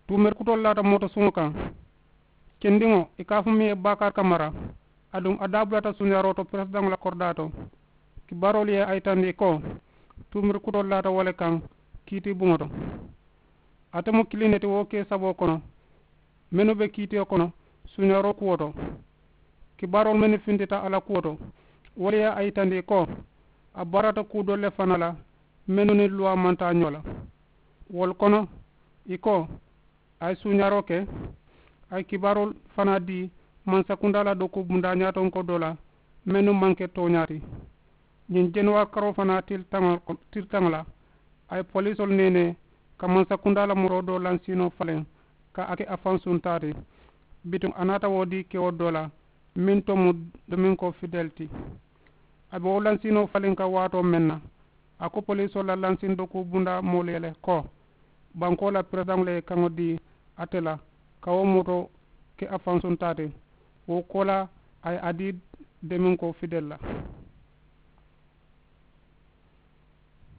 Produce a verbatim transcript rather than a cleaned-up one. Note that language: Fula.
tumer kutol lata moto sungo kan kendingo ikafumi e Bakar Kamara adum adablata sunyaroto president la kordato kibarol ye aytandi ko tumer kutol lata wale kan kiti bungoto atamo kilineti woke sabo kono menu be kiti kono sunyaro kuoto kibarol meni findita ala kuoto wale ye aytandi ko a barata kudolle fanala menu ni loi manta nyola wol kono iko ay sunyaro ke ay kibarol fana di man sakundala do ko bunda nyaton ko dola menu manke to nyari nyin jenwa karo fana til tangol til tangla ay polisol nene ka man sakundala muro do lansino falen ka ake afansun tari bitum anata wodi ke wodola min to mu domin ko fidelity abo lansino falen ka wato menna ako polisol la lansin do ko bunda molele ko banko la president le kangodi atela kawo moto ke afansun tari wo kola ay adi demin ko fidel la